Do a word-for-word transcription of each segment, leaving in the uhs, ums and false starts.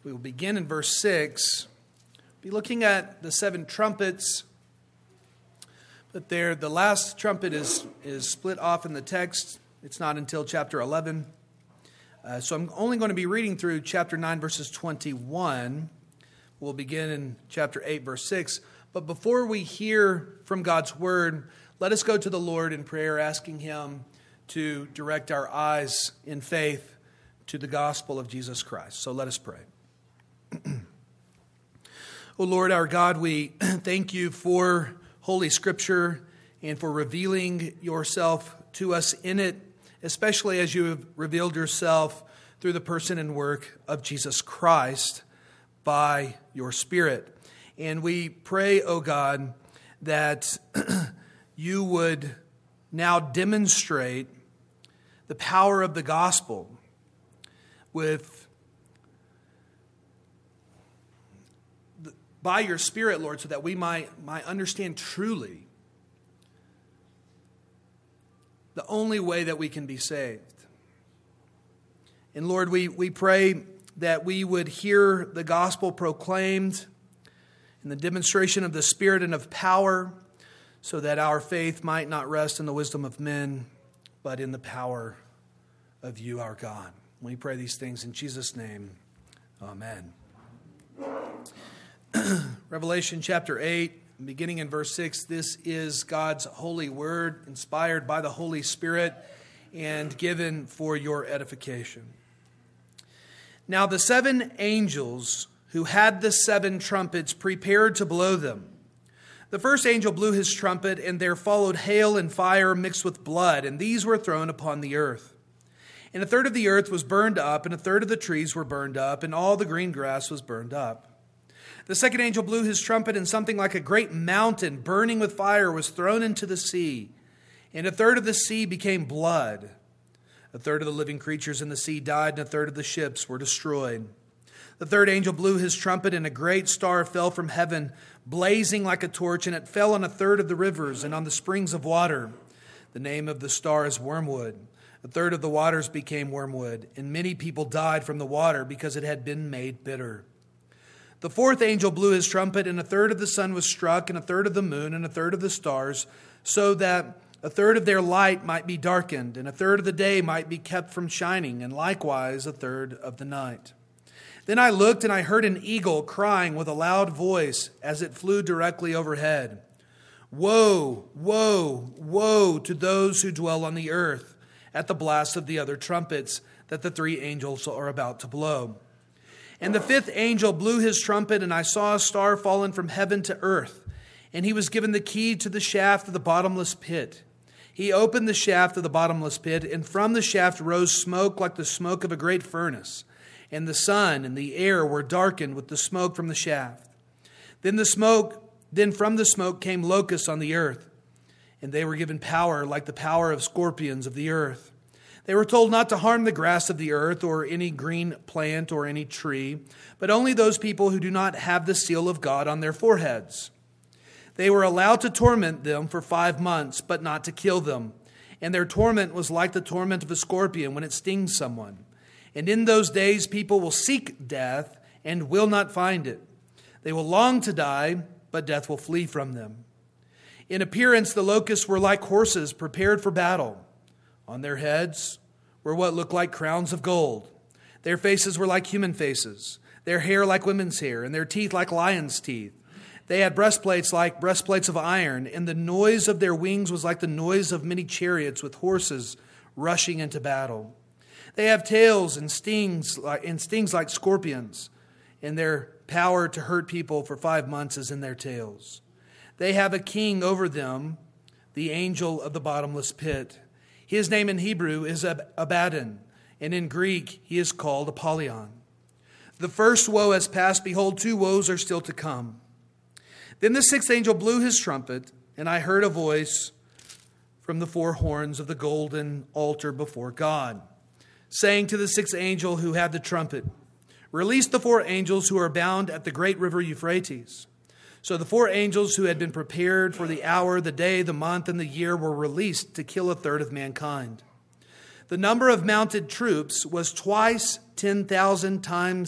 We will begin in verse six. Be looking at the seven trumpets. But there, the last trumpet is, is split off in the text. It's not until chapter eleven. Uh, so I'm only going to be reading through chapter nine, verses twenty-one. We'll begin in chapter eight, verse six. But before we hear from God's word, let us go to the Lord in prayer, asking Him to direct our eyes in faith to the gospel of Jesus Christ. So let us pray. O Lord, our God, we thank you for Holy Scripture and for revealing yourself to us in it, especially as you have revealed yourself through the person and work of Jesus Christ by your Spirit. And we pray, O God, that you would now demonstrate the power of the gospel with by your Spirit, Lord, so that we might, might understand truly the only way that we can be saved. And Lord, we, we pray that we would hear the gospel proclaimed in the demonstration of the Spirit and of power, so that our faith might not rest in the wisdom of men, but in the power of you, our God. We pray these things in Jesus' name. Amen. Revelation chapter eight, beginning in verse six, this is God's holy word, inspired by the Holy Spirit and given for your edification. Now the seven angels who had the seven trumpets prepared to blow them. The first angel blew his trumpet, and there followed hail and fire mixed with blood, and these were thrown upon the earth. And a third of the earth was burned up, and a third of the trees were burned up, and all the green grass was burned up. The second angel blew his trumpet, and something like a great mountain burning with fire was thrown into the sea. And a third of the sea became blood. A third of the living creatures in the sea died, and a third of the ships were destroyed. The third angel blew his trumpet, and a great star fell from heaven, blazing like a torch, and it fell on a third of the rivers and on the springs of water. The name of the star is Wormwood. A third of the waters became wormwood, and many people died from the water because it had been made bitter. The fourth angel blew his trumpet, and a third of the sun was struck, and a third of the moon, and a third of the stars, so that a third of their light might be darkened, and a third of the day might be kept from shining, and likewise a third of the night. Then I looked, and I heard an eagle crying with a loud voice as it flew directly overhead. Woe, woe, woe to those who dwell on the earth at the blast of the other trumpets that the three angels are about to blow. And the fifth angel blew his trumpet, and I saw a star fallen from heaven to earth, and he was given the key to the shaft of the bottomless pit. He opened the shaft of the bottomless pit, and from the shaft rose smoke like the smoke of a great furnace, and the sun and the air were darkened with the smoke from the shaft. Then the smoke, then from the smoke came locusts on the earth, and they were given power like the power of scorpions of the earth. They were told not to harm the grass of the earth or any green plant or any tree, but only those people who do not have the seal of God on their foreheads. They were allowed to torment them for five months, but not to kill them. And their torment was like the torment of a scorpion when it stings someone. And in those days people will seek death and will not find it. They will long to die, but death will flee from them. In appearance, the locusts were like horses prepared for battle. On their heads were what looked like crowns of gold. Their faces were like human faces, their hair like women's hair, and their teeth like lions' teeth. They had breastplates like breastplates of iron, and the noise of their wings was like the noise of many chariots with horses rushing into battle. They have tails and stings like, and stings like scorpions, and their power to hurt people for five months is in their tails. They have a king over them, the angel of the bottomless pit. His name in Hebrew is Abaddon, and in Greek he is called Apollyon. The first woe has passed. Behold, two woes are still to come. Then the sixth angel blew his trumpet, and I heard a voice from the four horns of the golden altar before God, saying to the sixth angel who had the trumpet, Release the four angels who are bound at the great river Euphrates. So the four angels who had been prepared for the hour, the day, the month, and the year were released to kill a third of mankind. The number of mounted troops was twice ten thousand times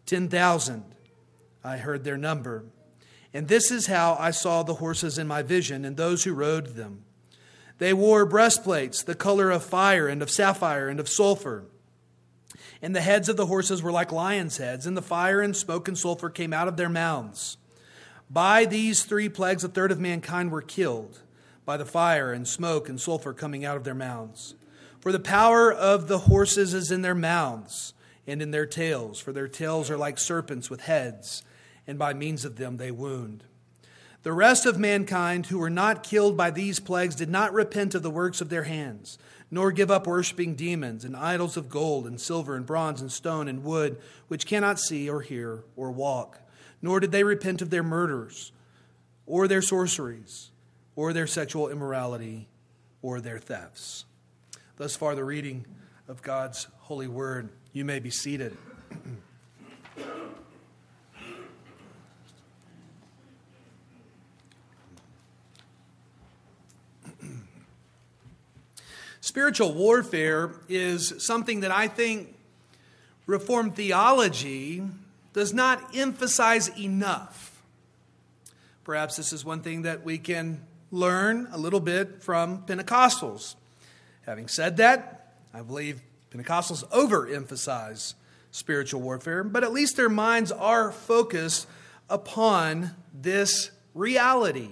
Ten thousand, I heard their number. And this is how I saw the horses in my vision and those who rode them. They wore breastplates, the color of fire and of sapphire and of sulfur. And the heads of the horses were like lions' heads, and the fire and smoke and sulfur came out of their mouths. By these three plagues, a third of mankind were killed, by the fire and smoke and sulfur coming out of their mouths. For the power of the horses is in their mouths and in their tails, for their tails are like serpents with heads, and by means of them they wound. The rest of mankind who were not killed by these plagues did not repent of the works of their hands, nor give up worshiping demons and idols of gold and silver and bronze and stone and wood, which cannot see or hear or walk. Nor did they repent of their murders, or their sorceries, or their sexual immorality, or their thefts. Thus far, the reading of God's holy word. You may be seated. Spiritual warfare is something that I think Reformed theology does not emphasize enough. Perhaps this is one thing that we can learn a little bit from Pentecostals. Having said that, I believe Pentecostals overemphasize spiritual warfare, but at least their minds are focused upon this reality.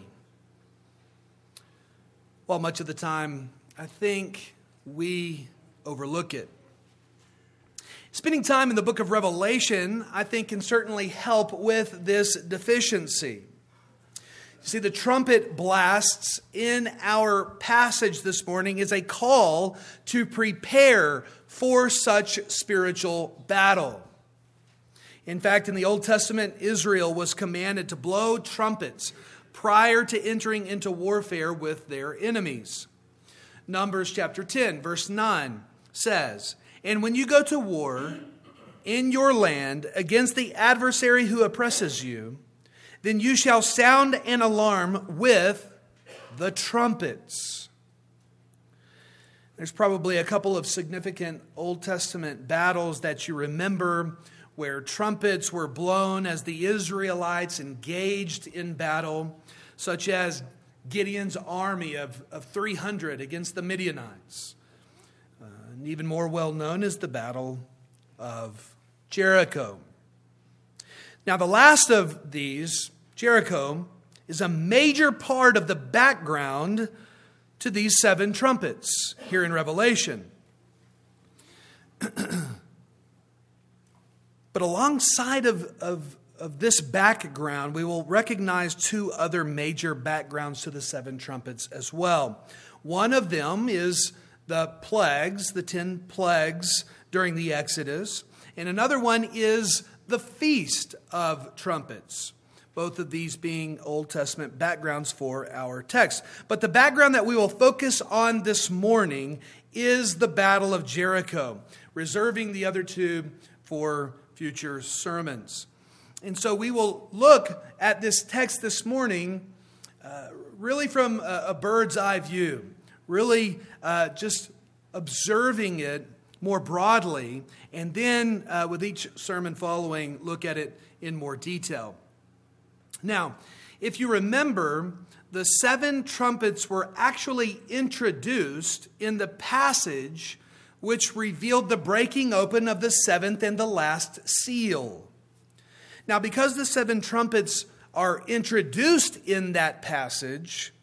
While much of the time, I think we overlook it. Spending time in the book of Revelation, I think, can certainly help with this deficiency. You see, the trumpet blasts in our passage this morning is a call to prepare for such spiritual battle. In fact, in the Old Testament, Israel was commanded to blow trumpets prior to entering into warfare with their enemies. Numbers chapter ten, verse nine says, "And when you go to war in your land against the adversary who oppresses you, then you shall sound an alarm with the trumpets." There's probably a couple of significant Old Testament battles that you remember where trumpets were blown as the Israelites engaged in battle, such as Gideon's army of, of three hundred against the Midianites. Uh, and even more well known is the Battle of Jericho. Now, the last of these, Jericho, is a major part of the background to these seven trumpets here in Revelation. But alongside of, of, of this background, we will recognize two other major backgrounds to the seven trumpets as well. One of them is the plagues, the ten plagues during the Exodus, and another one is the Feast of Trumpets. Both of these being Old Testament backgrounds for our text. But the background that we will focus on this morning is the Battle of Jericho, reserving the other two for future sermons. And so we will look at this text this morning uh, really from a, a bird's eye view, really uh, just observing it more broadly, and then uh, with each sermon following, look at it in more detail. Now, if you remember, the seven trumpets were actually introduced in the passage which revealed the breaking open of the seventh and the last seal. Now, because the seven trumpets are introduced in that passage,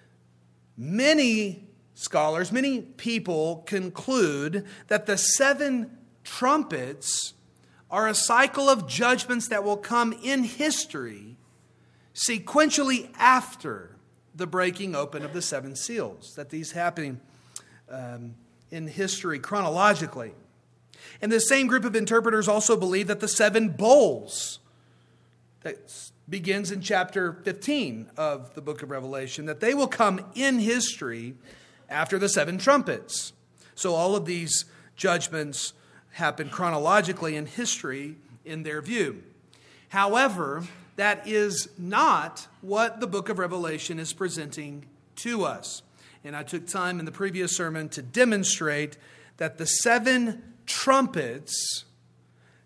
many scholars, many people conclude that the seven trumpets are a cycle of judgments that will come in history sequentially after the breaking open of the seven seals, that these happen um, in history chronologically. And the same group of interpreters also believe that the seven bowls, that begins in chapter fifteen of the book of Revelation, that they will come in history after the seven trumpets. So all of these judgments happen chronologically in history in their view. However, that is not what the book of Revelation is presenting to us. And I took time in the previous sermon to demonstrate that the seven trumpets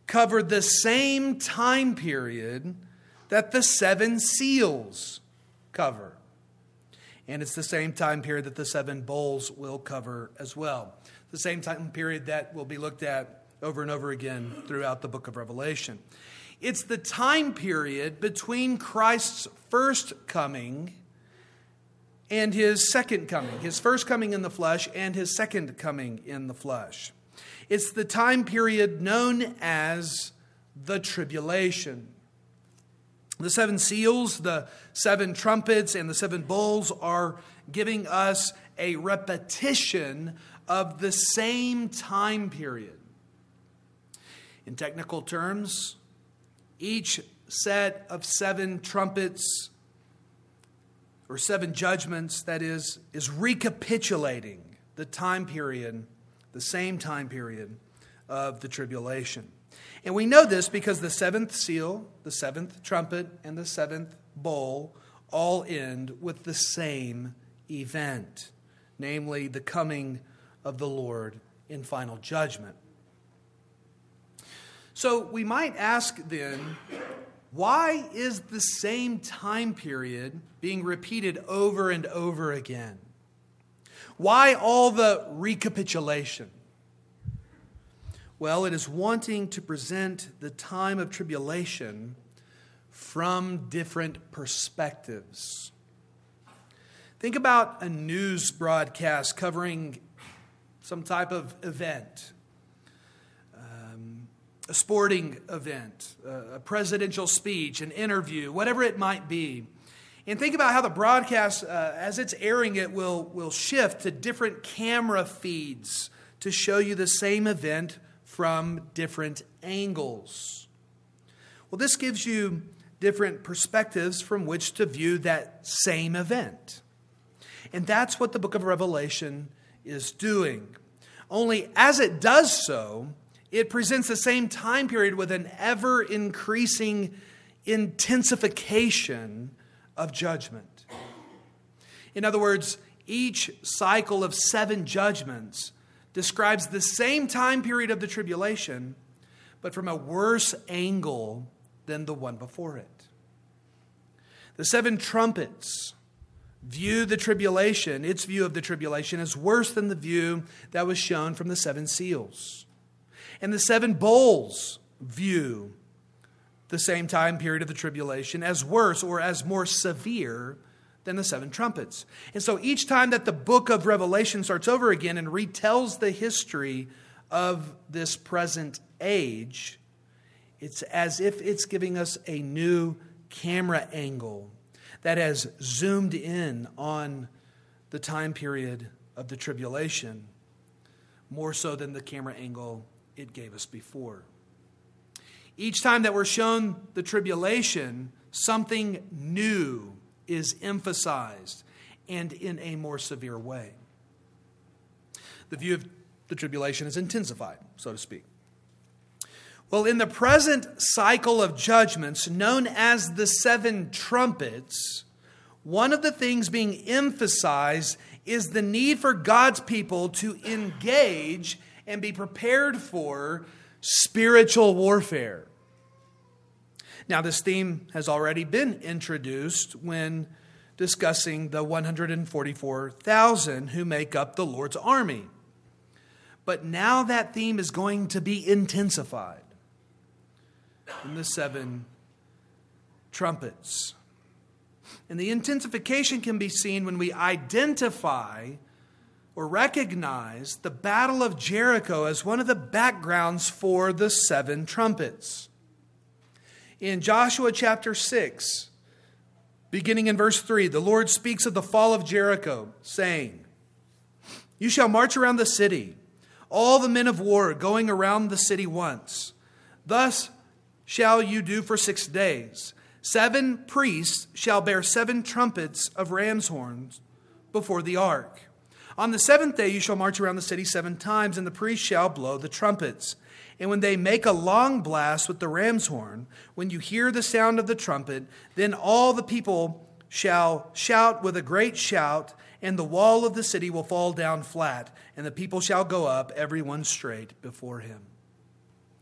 cover the same time period that the seven seals cover. And it's the same time period that the seven bowls will cover as well. The same time period that will be looked at over and over again throughout the book of Revelation. It's the time period between Christ's first coming and his second coming. His first coming in the flesh and his second coming in the flesh. It's the time period known as the tribulation. The seven seals, the seven trumpets, and the seven bowls are giving us a repetition of the same time period. In technical terms, each set of seven trumpets, or seven judgments, that is, is recapitulating the time period, the same time period of the tribulation. And we know this because the seventh seal, the seventh trumpet, and the seventh bowl all end with the same event, namely the coming of the Lord in final judgment. So we might ask then, why is the same time period being repeated over and over again? Why all the recapitulation? Well, it is wanting to present the time of tribulation from different perspectives. Think about a news broadcast covering some type of event, um, a sporting event, a presidential speech, an interview, whatever it might be. And think about how the broadcast, uh, as it's airing it, will, will shift to different camera feeds to show you the same event from different angles. Well, this gives you different perspectives from which to view that same event. And that's what the book of Revelation is doing. Only as it does so, it presents the same time period with an ever-increasing intensification of judgment. In other words, each cycle of seven judgments describes the same time period of the tribulation, but from a worse angle than the one before it. The seven trumpets view the tribulation, its view of the tribulation, as worse than the view that was shown from the seven seals. And the seven bowls view the same time period of the tribulation as worse or as more severe than the seven trumpets. And so each time that the book of Revelation starts over again and retells the history of this present age, it's as if it's giving us a new camera angle that has zoomed in on the time period of the tribulation, more so than the camera angle it gave us before. Each time that we're shown the tribulation, something new is emphasized, and in a more severe way. The view of the tribulation is intensified, so to speak. Well, in the present cycle of judgments, known as the seven trumpets, one of the things being emphasized is the need for God's people to engage and be prepared for spiritual warfare. Now, this theme has already been introduced when discussing the one hundred forty-four thousand who make up the Lord's army. But now that theme is going to be intensified in the seven trumpets. And the intensification can be seen when we identify or recognize the Battle of Jericho as one of the backgrounds for the seven trumpets. In Joshua chapter six, beginning in verse three, the Lord speaks of the fall of Jericho, saying, "You shall march around the city, all the men of war going around the city once. Thus shall you do for six days. Seven priests shall bear seven trumpets of ram's horns before the ark. On the seventh day you shall march around the city seven times, and the priests shall blow the trumpets. And when they make a long blast with the ram's horn, when you hear the sound of the trumpet, then all the people shall shout with a great shout, and the wall of the city will fall down flat, and the people shall go up, every one straight before him."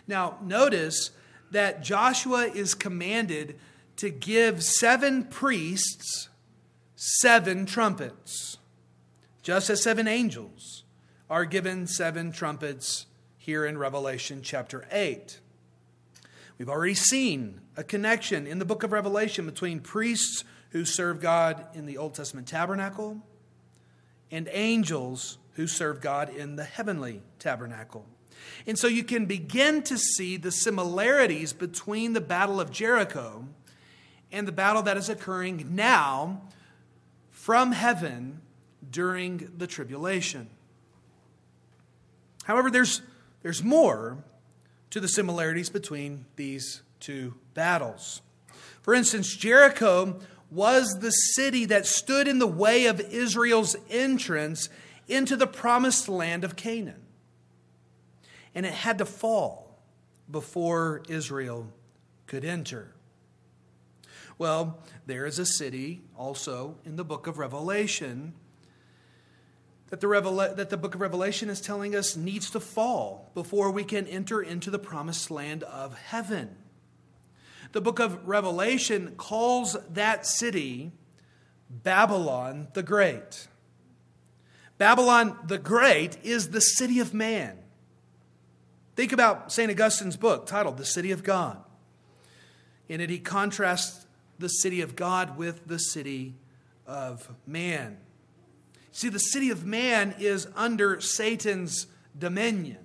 Now, notice that Joshua is commanded to give seven priests seven trumpets, just as seven angels are given seven trumpets here in Revelation chapter eight. We've already seen a connection in the book of Revelation between priests who serve God in the Old Testament tabernacle and angels who serve God in the heavenly tabernacle. And so you can begin to see the similarities between the Battle of Jericho and the battle that is occurring now from heaven during the tribulation. However, there's, there's more to the similarities between these two battles. For instance, Jericho was the city that stood in the way of Israel's entrance into the promised land of Canaan. And it had to fall before Israel could enter. Well, there is a city also in the book of Revelation that the, Revela- that the book of Revelation is telling us needs to fall before we can enter into the promised land of heaven. The book of Revelation calls that city Babylon the Great. Babylon the Great is the city of man. Think about Saint Augustine's book titled The City of God. In it, he contrasts the city of God with the city of man. See, the city of man is under Satan's dominion.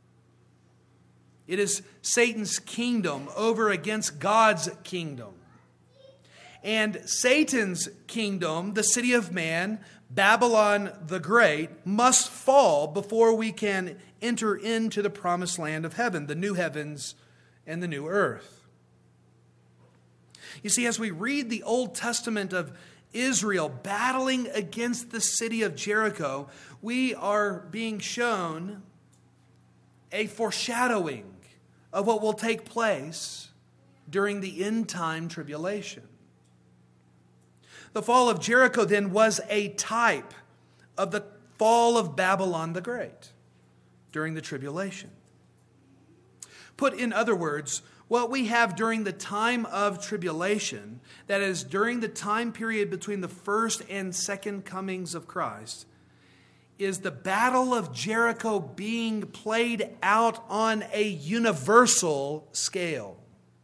It is Satan's kingdom over against God's kingdom. And Satan's kingdom, the city of man, Babylon the Great, must fall before we can enter into the promised land of heaven, the new heavens and the new earth. You see, as we read the Old Testament of Israel battling against the city of Jericho, we are being shown a foreshadowing of what will take place during the end time tribulation. The fall of Jericho then was a type of the fall of Babylon the Great during the tribulation. Put in other words, what we have during the time of tribulation, that is, during the time period between the first and second comings of Christ, is the battle of Jericho being played out on a universal scale.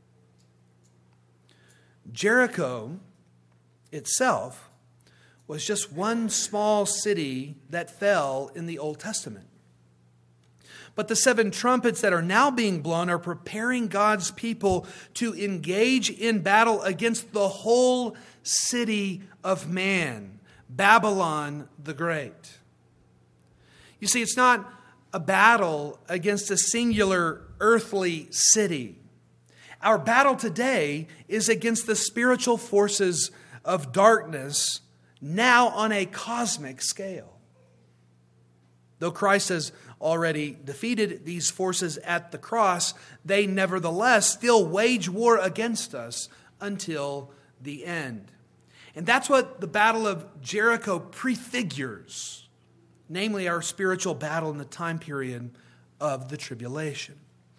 Jericho itself was just one small city that fell in the Old Testament. But the seven trumpets that are now being blown are preparing God's people to engage in battle against the whole city of man, Babylon the Great. You see, it's not a battle against a singular earthly city. Our battle today is against the spiritual forces of darkness, now on a cosmic scale. Though Christ has already defeated these forces at the cross, they nevertheless still wage war against us until the end. And that's what the Battle of Jericho prefigures, namely our spiritual battle in the time period of the tribulation.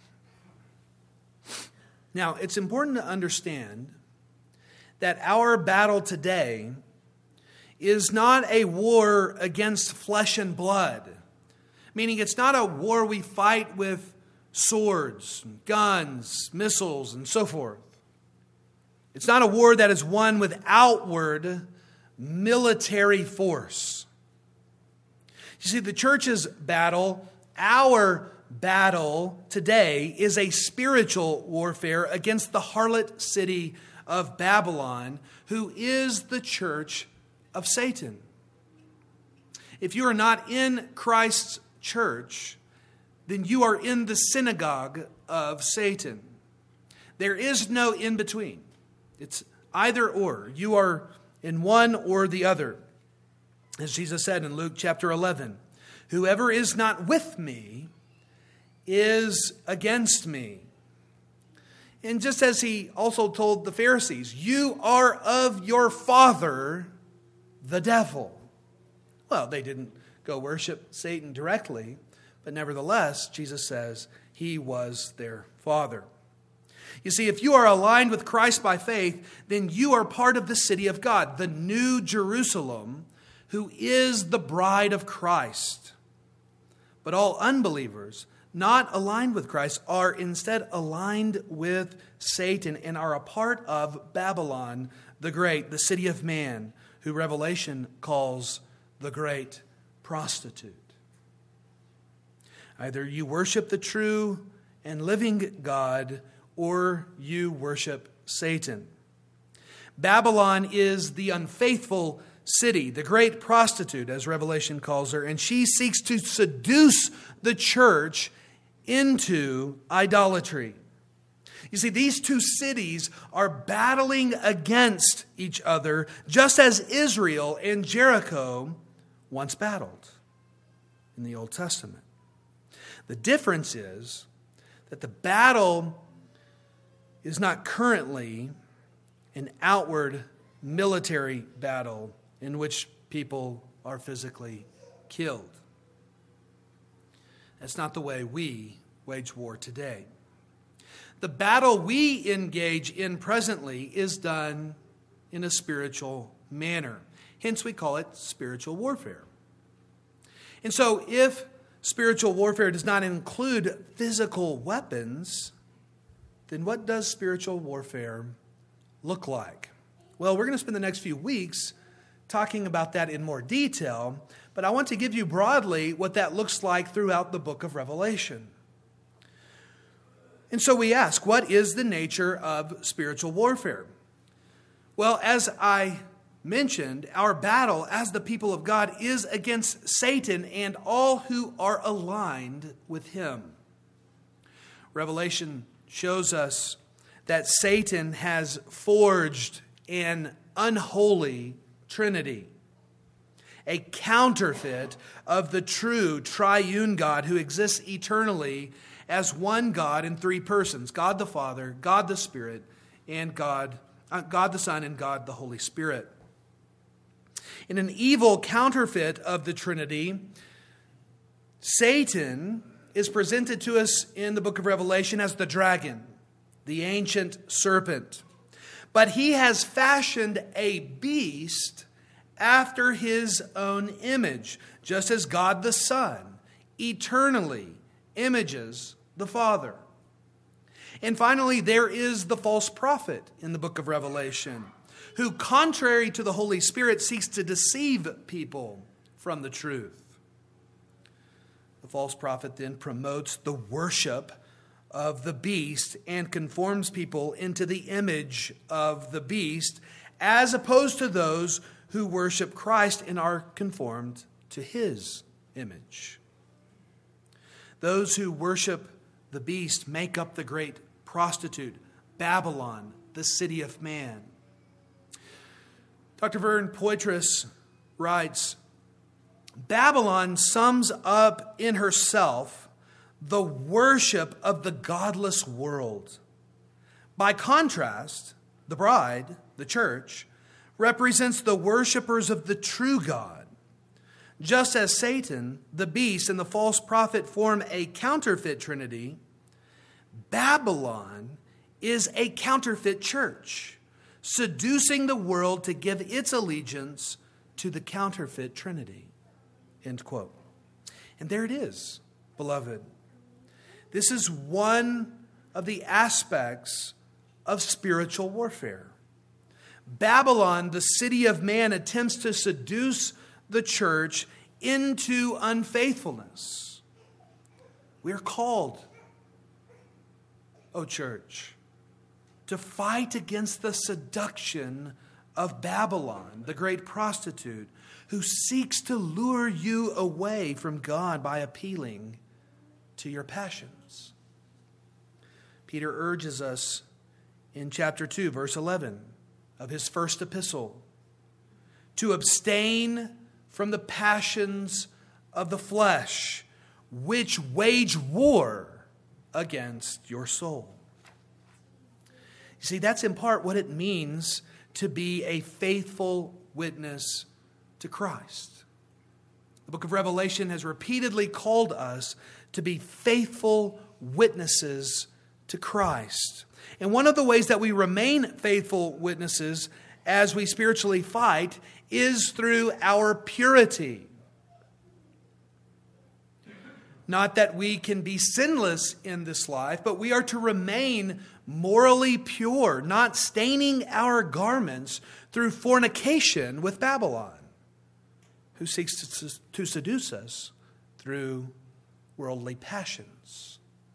Now, it's important to understand that our battle today is not a war against flesh and blood, meaning it's not a war we fight with swords, guns, missiles, and so forth. It's not a war that is won with outward military force. You see, the church's battle, our battle today, is a spiritual warfare against the harlot city of Babylon, who is the church of Satan. If you are not in Christ's church, then you are in the synagogue of Satan. There is no in between. It's either or. You are in one or the other. As Jesus said in Luke chapter eleven, whoever is not with me is against me. And just as he also told the Pharisees, you are of your father, the devil. Well, they didn't go worship Satan directly, but nevertheless, Jesus says he was their Father. You see, if you are aligned with Christ by faith, then you are part of the city of God, the New Jerusalem, who is the bride of Christ. But all unbelievers, not aligned with Christ, are instead aligned with Satan and are a part of Babylon the Great, the city of man, who Revelation calls the great prostitute. Either you worship the true and living God, or you worship Satan. Babylon is the unfaithful city, the great prostitute, as Revelation calls her, and she seeks to seduce the church into idolatry. You see, these two cities are battling against each other, just as Israel and Jericho once battled in the Old Testament. The difference is that the battle is not currently an outward military battle in which people are physically killed. That's not the way we wage war today. The battle we engage in presently is done in a spiritual manner. Hence we call it spiritual warfare. And so if spiritual warfare does not include physical weapons, then what does spiritual warfare look like? Well, we're going to spend the next few weeks talking about that in more detail, but I want to give you broadly what that looks like throughout the book of Revelation. And so we ask, what is the nature of spiritual warfare? Well, as I mentioned, our battle as the people of God is against Satan and all who are aligned with him. Revelation shows us that Satan has forged an unholy trinity, a counterfeit of the true triune God who exists eternally as one God in three persons: God the Father, God the Spirit, and God, uh, God the Son, and God the Holy Spirit. In an evil counterfeit of the Trinity, Satan is presented to us in the book of Revelation as the dragon, the ancient serpent. But he has fashioned a beast after his own image, just as God the Son eternally images the Father. And finally, there is the false prophet in the book of Revelation, who, contrary to the Holy Spirit, seeks to deceive people from the truth. The false prophet then promotes the worship of the beast and conforms people into the image of the beast, as opposed to those who worship Christ and are conformed to his image. Those who worship the beast make up the great prostitute, Babylon, the city of man. Doctor Vern Poitras writes, Babylon sums up in herself the worship of the godless world. By contrast, the bride, the church, represents the worshipers of the true God. Just as Satan, the beast, and the false prophet form a counterfeit trinity, Babylon is a counterfeit church, seducing the world to give its allegiance to the counterfeit trinity. End quote. And there it is, beloved. This is one of the aspects of spiritual warfare. Babylon, the city of man, attempts to seduce the church into unfaithfulness. We are called, O church, to fight against the seduction of Babylon, the great prostitute, who seeks to lure you away from God by appealing to your passions. Peter urges us in chapter two, verse eleven of his first epistle, to abstain from the passions of the flesh, which wage war against your soul. You see, that's in part what it means to be a faithful witness to Christ. The book of Revelation has repeatedly called us to be faithful witnesses to Christ. And one of the ways that we remain faithful witnesses as we spiritually fight is through our purity. Not that we can be sinless in this life, but we are to remain morally pure, not staining our garments through fornication with Babylon, who seeks to, to seduce us through worldly passions.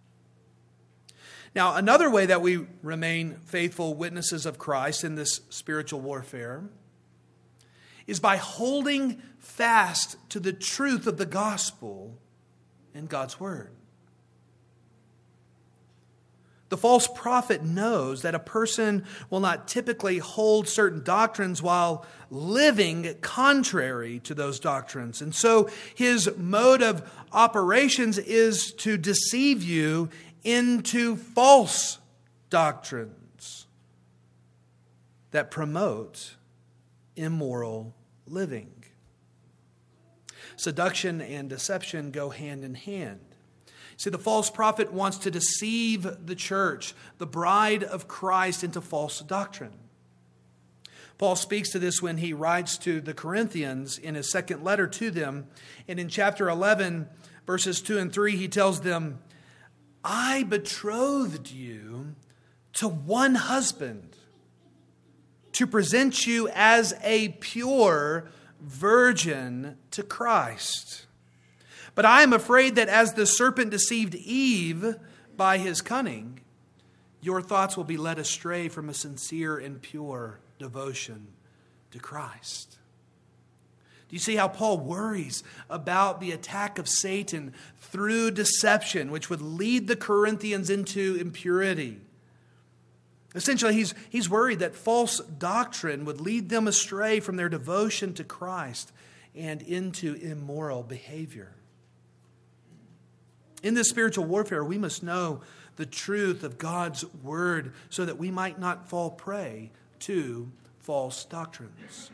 Now, another way that we remain faithful witnesses of Christ in this spiritual warfare is by holding fast to the truth of the gospel in God's word. The false prophet knows that a person will not typically hold certain doctrines while living contrary to those doctrines. And so his mode of operations is to deceive you into false doctrines that promote immoral living. Seduction and deception go hand in hand. See, the false prophet wants to deceive the church, the bride of Christ, into false doctrine. Paul speaks to this when he writes to the Corinthians in his second letter to them. And in chapter eleven, verses two and three, he tells them, I betrothed you to one husband to present you as a pure virgin to Christ. But I am afraid that as the serpent deceived Eve by his cunning, your thoughts will be led astray from a sincere and pure devotion to Christ. Do you see how Paul worries about the attack of Satan through deception, which would lead the Corinthians into impurity? Essentially, he's, he's worried that false doctrine would lead them astray from their devotion to Christ and into immoral behavior. In this spiritual warfare, we must know the truth of God's word so that we might not fall prey to false doctrines.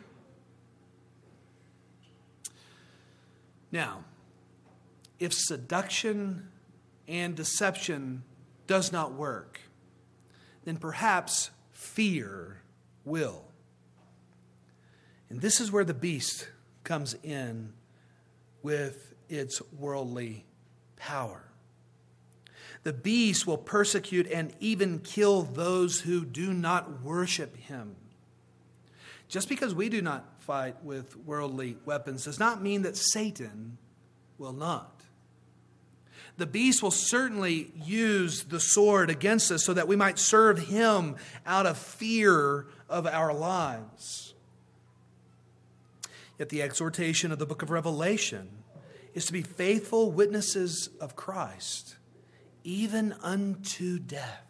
Now, if seduction and deception does not work, then perhaps fear will. And this is where the beast comes in with its worldly power. The beast will persecute and even kill those who do not worship him. Just because we do not fight with worldly weapons does not mean that Satan will not. The beast will certainly use the sword against us so that we might serve him out of fear of our lives. Yet the exhortation of the book of Revelation is to be faithful witnesses of Christ, even unto death.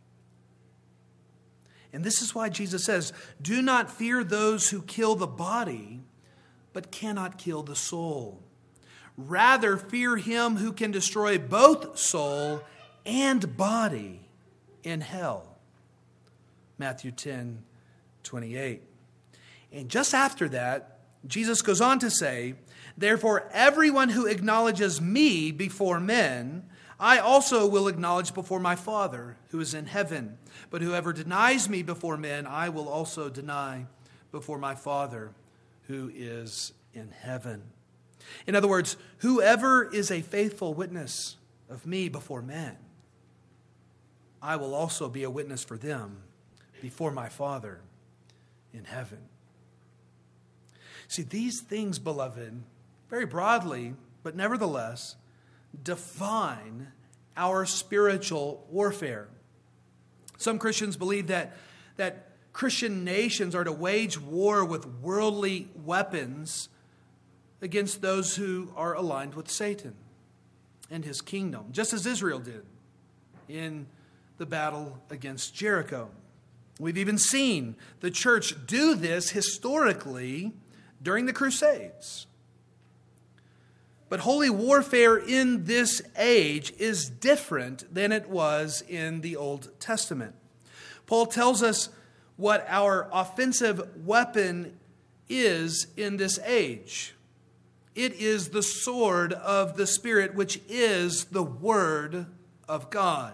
And this is why Jesus says, do not fear those who kill the body, but cannot kill the soul. Rather, fear him who can destroy both soul and body in hell. Matthew ten twenty-eight. And just after that, Jesus goes on to say, therefore, everyone who acknowledges me before men, I also will acknowledge before my Father who is in heaven. But whoever denies me before men, I will also deny before my Father who is in heaven. In other words, whoever is a faithful witness of me before men, I will also be a witness for them before my Father in heaven. See, these things, beloved, very broadly, but nevertheless, define our spiritual warfare. Some Christians believe that, that Christian nations are to wage war with worldly weapons against those who are aligned with Satan and his kingdom, just as Israel did in the battle against Jericho. We've even seen the church do this historically during the Crusades. But holy warfare in this age is different than it was in the Old Testament. Paul tells us what our offensive weapon is in this age. It is the sword of the Spirit, which is the Word of God.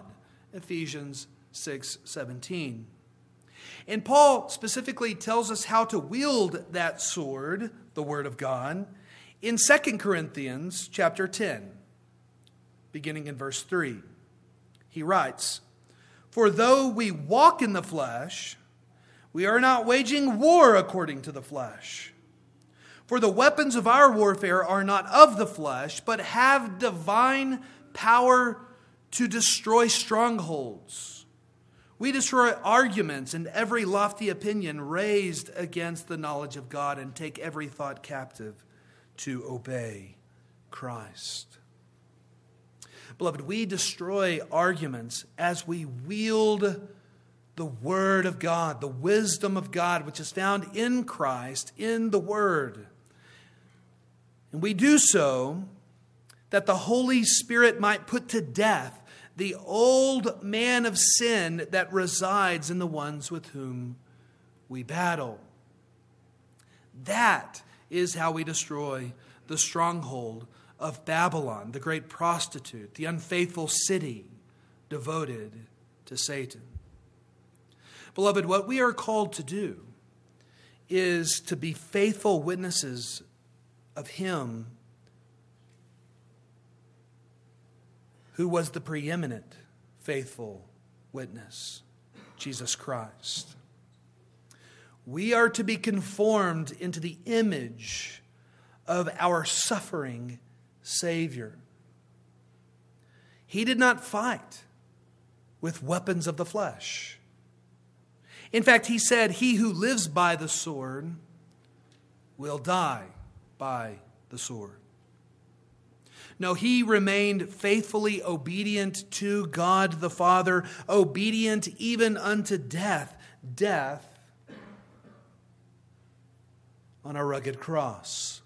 Ephesians six seventeen. And Paul specifically tells us how to wield that sword, the Word of God, in Second Corinthians chapter ten, beginning in verse three. He writes, "For though we walk in the flesh, we are not waging war according to the flesh. For the weapons of our warfare are not of the flesh, but have divine power to destroy strongholds. We destroy arguments and every lofty opinion raised against the knowledge of God, and take every thought captive to obey Christ." Beloved, we destroy arguments as we wield the Word of God, the wisdom of God, which is found in Christ, in the Word. And we do so that the Holy Spirit might put to death the old man of sin that resides in the ones with whom we battle. That is how we destroy the stronghold of Babylon, the great prostitute, the unfaithful city devoted to Satan. Beloved, what we are called to do is to be faithful witnesses of Him who was the preeminent faithful witness, Jesus Christ. We are to be conformed into the image of our suffering Savior. He did not fight with weapons of the flesh. In fact, He said, "He who lives by the sword will die by the sword." No, He remained faithfully obedient to God the Father, obedient even unto death, death on a rugged cross.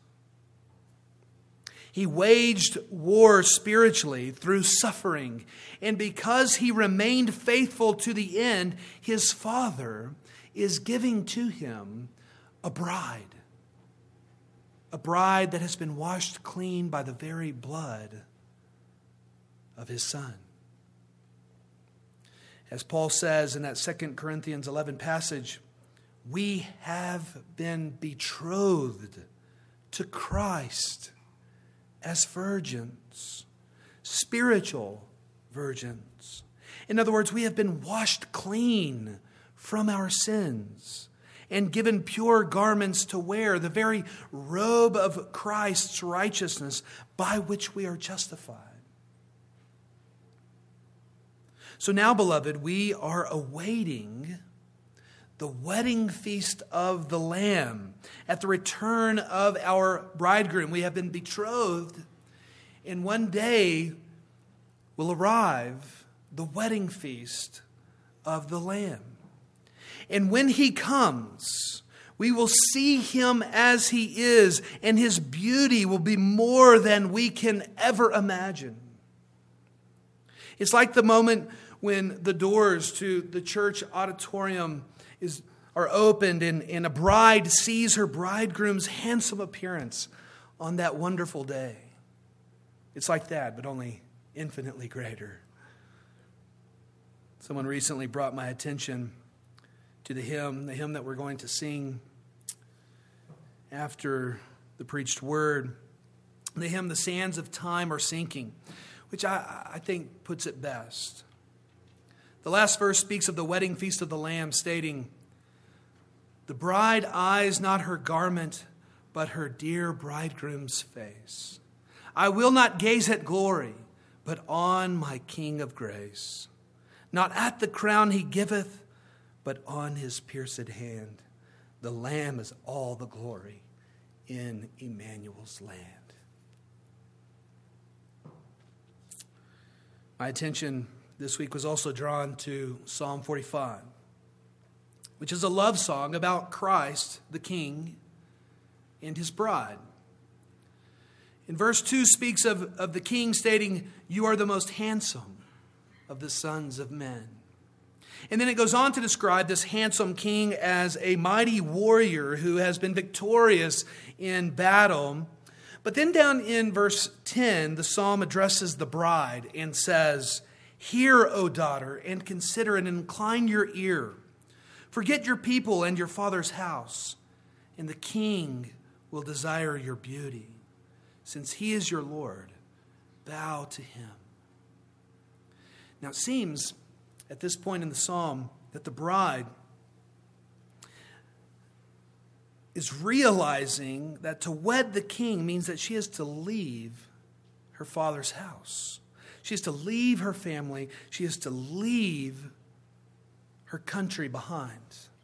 He waged war spiritually through suffering, and because He remained faithful to the end, His Father is giving to Him a bride. A bride that has been washed clean by the very blood of His Son. As Paul says in that Second Corinthians eleven passage, we have been betrothed to Christ as virgins, spiritual virgins. In other words, we have been washed clean from our sins and given pure garments to wear, the very robe of Christ's righteousness by which we are justified. So now, beloved, we are awaiting the wedding feast of the Lamb at the return of our bridegroom. We have been betrothed, and one day will arrive the wedding feast of the Lamb. And when He comes, we will see Him as He is, and His beauty will be more than we can ever imagine. It's like the moment when the doors to the church auditorium is, are opened and, and a bride sees her bridegroom's handsome appearance on that wonderful day. It's like that, but only infinitely greater. Someone recently brought my attention to the hymn, the hymn that we're going to sing after the preached word. The hymn, "The Sands of Time Are Sinking," which I, I think puts it best. The last verse speaks of the wedding feast of the Lamb, stating, "The bride eyes not her garment, but her dear bridegroom's face. I will not gaze at glory, but on my King of grace. Not at the crown He giveth, but on His pierced hand. The Lamb is all the glory in Emmanuel's land." My attention this week was also drawn to Psalm forty-five, which is a love song about Christ, the King, and His bride. In verse two speaks of, of the King stating, "You are the most handsome of the sons of men." And then it goes on to describe this handsome king as a mighty warrior who has been victorious in battle. But then down in verse ten, the psalm addresses the bride and says, Hear, O daughter, and consider and incline your ear. Forget your people and your father's house, and the king will desire your beauty. Since he is your Lord, bow to him. Now it seems at this point in the psalm that the bride is realizing that to wed the king means that she has to leave her father's house. She has to leave her family. She has to leave her country behind.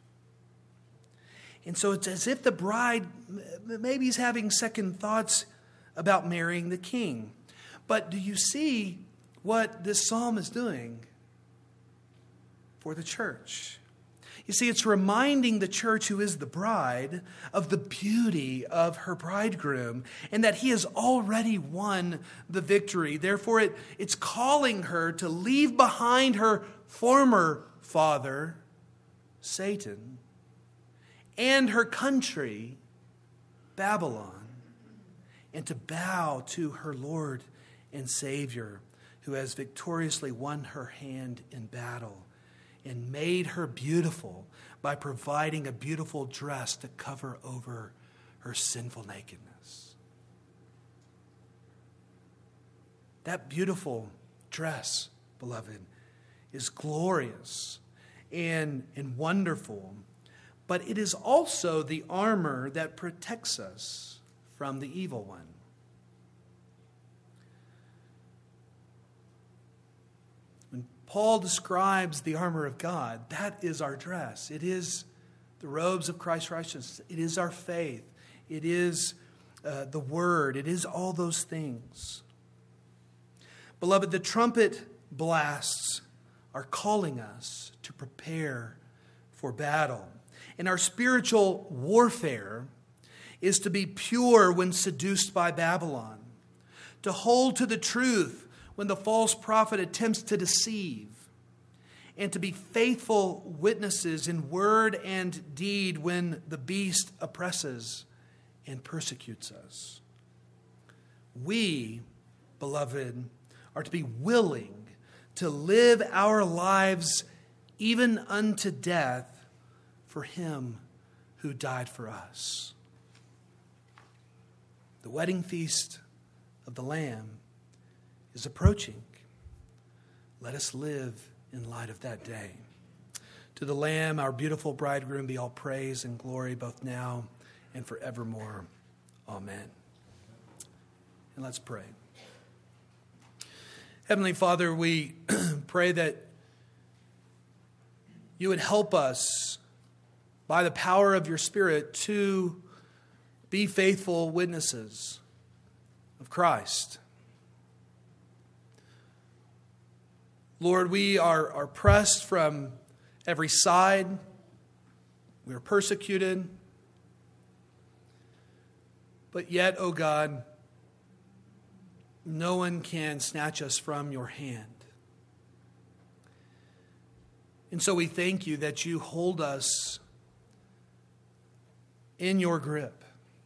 And so it's as if the bride maybe is having second thoughts about marrying the king. But do you see what this psalm is doing for the church? You see, it's reminding the church, who is the bride, of the beauty of her bridegroom and that he has already won the victory. Therefore, it, it's calling her to leave behind her former father, Satan, and her country, Babylon, and to bow to her Lord and Savior, who has victoriously won her hand in battle and made her beautiful by providing a beautiful dress to cover over her sinful nakedness. That beautiful dress, beloved, is glorious and, and wonderful, but it is also the armor that protects us from the evil one. When Paul describes the armor of God, that is our dress. It is the robes of Christ's righteousness. It is our faith. It is uh, the word. It is all those things. Beloved, the trumpet blasts are calling us to prepare for battle. And our spiritual warfare is to be pure when seduced by Babylon, to hold to the truth when the false prophet attempts to deceive, and to be faithful witnesses in word and deed when the beast oppresses and persecutes us. We, beloved, are to be willing to live our lives even unto death for him who died for us. The wedding feast of the Lamb is approaching. Let us live in light of that day. To the Lamb, our beautiful bridegroom, be all praise and glory both now and forevermore. Amen. And let's pray. Heavenly Father, we pray that you would help us by the power of your Spirit to be faithful witnesses of Christ. Lord, we are, are pressed from every side. We are persecuted. But yet, O God, no one can snatch us from your hand. And so we thank you that you hold us in your grip.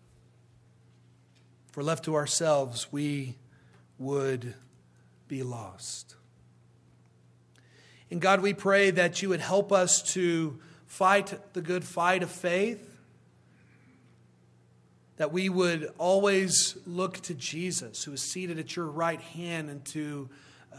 For left to ourselves, we would be lost. And God, we pray that you would help us to fight the good fight of faith, that we would always look to Jesus, who is seated at your right hand, and to uh,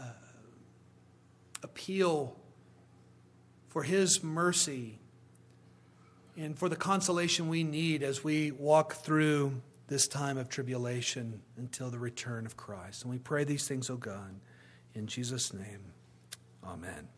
appeal for his mercy and for the consolation we need as we walk through this time of tribulation until the return of Christ. And we pray these things, O God, in Jesus' name. Amen.